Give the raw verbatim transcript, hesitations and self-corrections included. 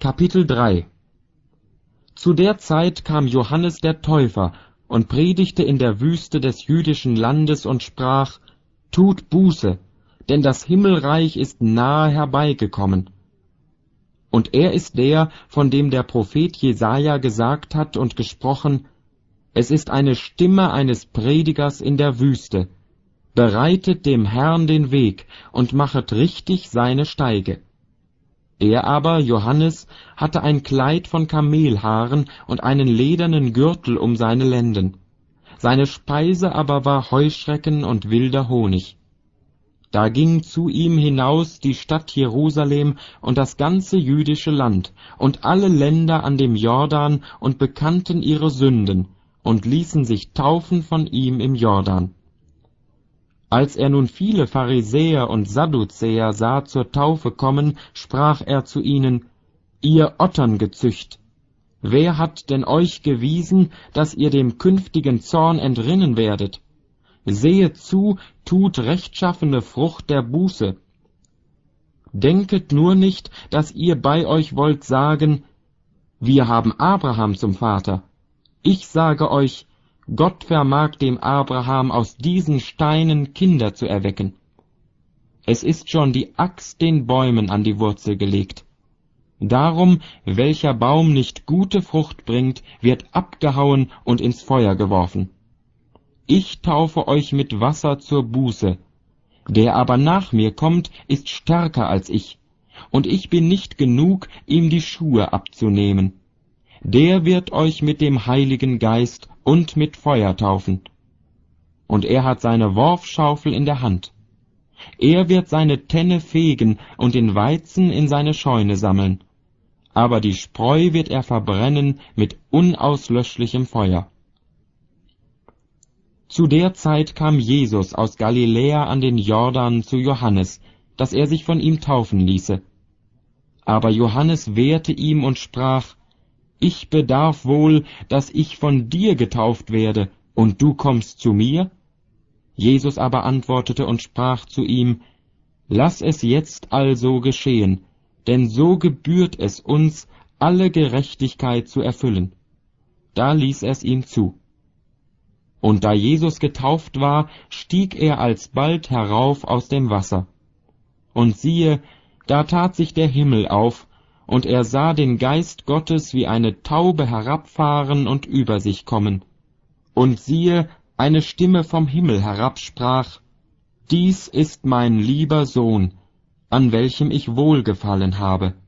Kapitel drei. Zu der Zeit kam Johannes der Täufer und predigte in der Wüste des jüdischen Landes und sprach: Tut Buße, denn das Himmelreich ist nahe herbeigekommen. Und er ist der, von dem der Prophet Jesaja gesagt hat und gesprochen: Es ist eine Stimme eines Predigers in der Wüste. Bereitet dem Herrn den Weg und machet richtig seine Steige. Er aber, Johannes, hatte ein Kleid von Kamelhaaren und einen ledernen Gürtel um seine Lenden. Seine Speise aber war Heuschrecken und wilder Honig. Da ging zu ihm hinaus die Stadt Jerusalem und das ganze jüdische Land und alle Länder an dem Jordan und bekannten ihre Sünden und ließen sich taufen von ihm im Jordan. Als er nun viele Pharisäer und Sadduzäer sah zur Taufe kommen, sprach er zu ihnen: Ihr Otterngezücht, wer hat denn euch gewiesen, dass ihr dem künftigen Zorn entrinnen werdet? Sehet zu, tut rechtschaffene Frucht der Buße. Denket nur nicht, dass ihr bei euch wollt sagen: Wir haben Abraham zum Vater. Ich sage euch, Gott vermag dem Abraham aus diesen Steinen Kinder zu erwecken. Es ist schon die Axt den Bäumen an die Wurzel gelegt. Darum, welcher Baum nicht gute Frucht bringt, wird abgehauen und ins Feuer geworfen. Ich taufe euch mit Wasser zur Buße. Der aber nach mir kommt, ist stärker als ich, und ich bin nicht genug, ihm die Schuhe abzunehmen. Der wird euch mit dem Heiligen Geist und mit Feuer taufen. Und er hat seine Worfschaufel in der Hand. Er wird seine Tenne fegen und den Weizen in seine Scheune sammeln. Aber die Spreu wird er verbrennen mit unauslöschlichem Feuer. Zu der Zeit kam Jesus aus Galiläa an den Jordan zu Johannes, dass er sich von ihm taufen ließe. Aber Johannes wehrte ihm und sprach: Ich bedarf wohl, dass ich von dir getauft werde, und du kommst zu mir? Jesus aber antwortete und sprach zu ihm: Lass es jetzt also geschehen, denn so gebührt es uns, alle Gerechtigkeit zu erfüllen. Da ließ er's ihm zu. Und da Jesus getauft war, stieg er alsbald herauf aus dem Wasser. Und siehe, da tat sich der Himmel auf, und er sah den Geist Gottes wie eine Taube herabfahren und über sich kommen. Und siehe, eine Stimme vom Himmel herab sprach: Dies ist mein lieber Sohn, an welchem ich wohlgefallen habe.